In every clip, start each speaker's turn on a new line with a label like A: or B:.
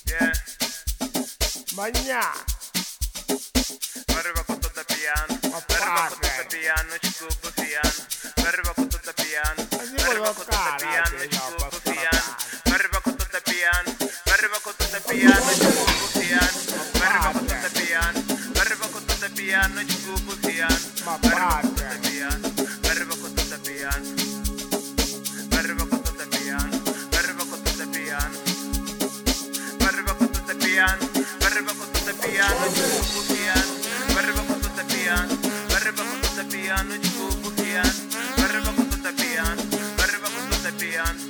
A: Yeah.
B: Magna.
A: Arriva con tutto piano. Arriva con tutto piano, ci gubbo piano. Arriva con tutto piano. Arriva con tutto piano, ci gubbo piano. Arriva con tutto piano. Arriva con tutto piano, ci gubbo piano. Arriva con tutto piano. Arriva con tutto piano, ci gubbo piano. Arriva con tutto piano. Arriva con tutto piano. Arriva con tutto piano. Arriva con tutto piano. Arriva con tutto piano. Arriva con tutto piano, ci gubbo piano. Arriva con tutto piano. Arriva con tutto piano, ci gubbo piano. Arriva con tutto piano. Arriva con tutto piano.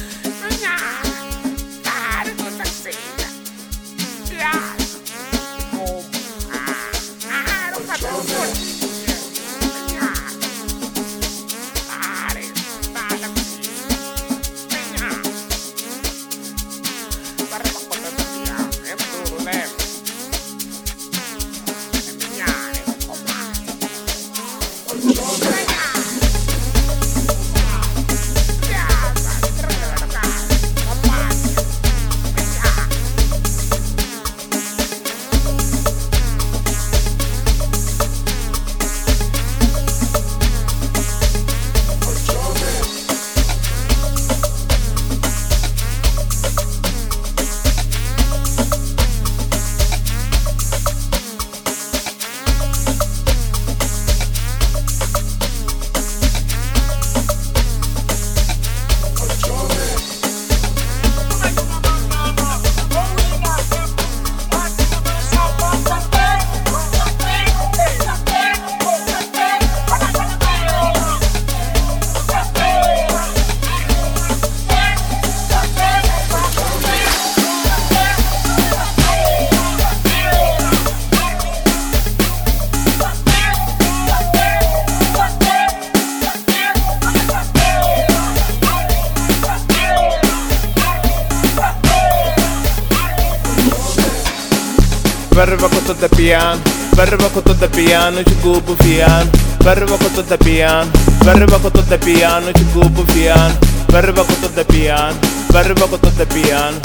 B: Arriva con tutto piano, arriva con tutto piano, ci gubbo piano. Arriva con tutto piano, arriva con tutto piano, ci gubbo piano. Arriva con tutto piano, arriva con tutto piano.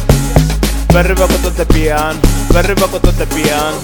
B: Arriva con tutto piano, arriva con tutto piano.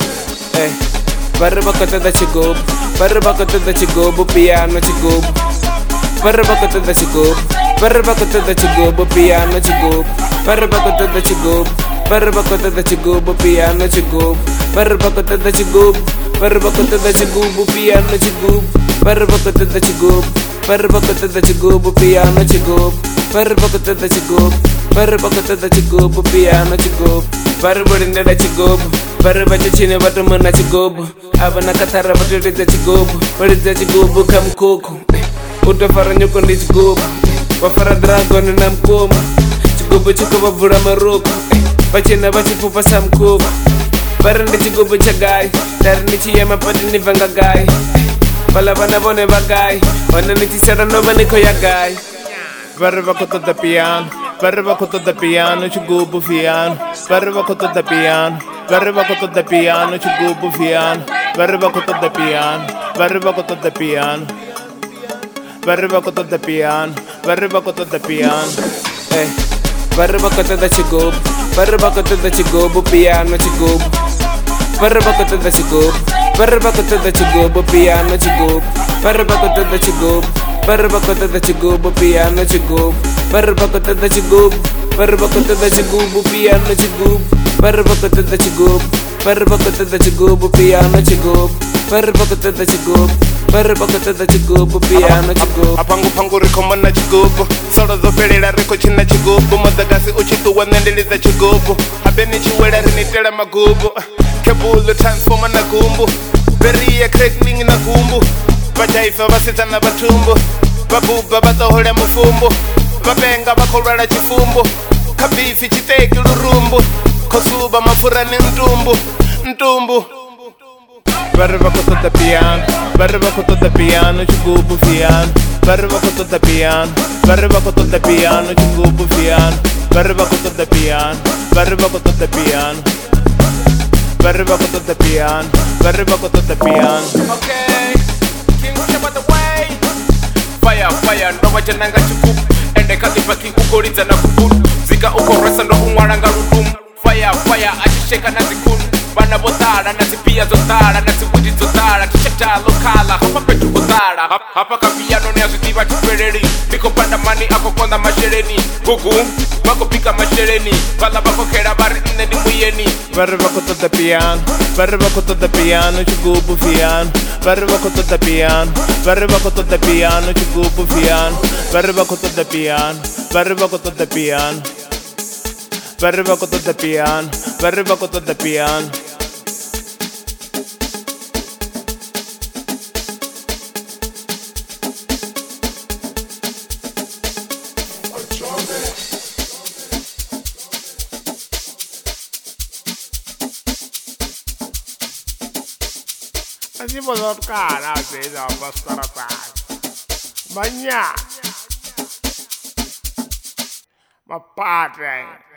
C: Arriva con tutto ci gubbo, arriva con tutto ci gubbo piano, ci gubbo. Arriva con tutto ci gubbo, arriva con tutto ci gubbo piano, ci gubbo. Arriva con tutto ci gubbo. Arriva con tutto ci gubbo piano, ci gubbo. Arriva con tutto ci gubbo. Arriva con tutto ci gubbo piano, ci gubbo. Arriva con tutto ci gubbo. Arriva con tutto ci gubbo piano, ci gubbo. Arriva con tutto ci gubbo. Arriva con tutto ci gubbo piano, ci gubbo. Arriva rindera ci gubbo. Arriva ci cine vatu mana ci gubbo. Avana katara vatu rida ci gubbo. Rida ci gubbo kam koko. Uta faranyo kondi ci gubbo. Wafara dragon nam koma. Ci gubbo ci ko vura maroko. Bachina bachipupa samkuba barandi chigubu chagai darni chiyama padini vanga gai bala bana bone bagai bana ni chisara no bani ko yagai.
B: Arriva con tutto piano, arriva con tutto piano, ci gubbo piano. Arriva con tutto piano, arriva con tutto piano, ci gubbo piano. Arriva con tutto piano, arriva con tutto piano. Arriva con tutto piano, arriva con tutto piano.
C: Arriva con tutto ci gubbo. Arriva con tutto ci gubbo piano, ci gubbo. Arriva con tutto ci gubbo. Arriva con tutto ci gubbo piano, ci gubbo. Arriva con tutto ci gubbo. Arriva con tutto ci gubbo piano, ci gubbo. Arriva con tutto ci gubbo. Arriva con tutto ci gubbo piano, ci gubbo. Arriva con tutto ci gubbo. Arriva con tutto ci gubbo piano, ci gubbo. Arriva con tutto ci gubbo. Arriva con tutto ci gubbo piano, ci gubbo.
B: Apangu pangu rikomana ci gubbo. Solo zopelela riko china ci gubbo. Modagasi uchituwa nendeliza ci gubbo. Abeni chiwela rinitela magubbo. Kebulu transforma na gumbu. Beria crackling na gumbu. Bajaifa basita na batumbu. Babuba batohole mufumbu. Babenga bakolwala chifumbu. Kabifi chiteki lurumbu. Kosuba mafura ni ntumbu. Ntumbu. Arriva con tutto piano, arriva con tutto piano, ci gubbo piano. Arriva con tutto piano, arriva con tutto piano, ci gubbo piano. Arriva con tutto piano, arriva con tutto piano. Arriva con tutto piano, arriva con tutto piano.
C: Okay, King Shaba the way. Fire, fire, no wajananga chukup. Ende kati paki ukoriza na kubut. Zika ukoresa ndo umwaranga rudum. Fire, sheka na zikulu vana vo tala na tibiya to tala na tiwidi to tala tichata lokala hapa petu ko tala hapa ka piano ni azitiva tipeleli niko panda mani ako konda mashereni gugu bako pika mashereni vala bako kera bari nne ni muyeni
B: Verba ko to the piano, verba ko to the piano, chigubu fiano. Verba ko to the piano, verba ko to the piano, chigubu fiano. Verba ko to the piano, verba ko to the piano. Verba ko to the piano, verba ko to the piano.
A: Así puedo tocar, así no puedo estar. Mañana. Ma padre.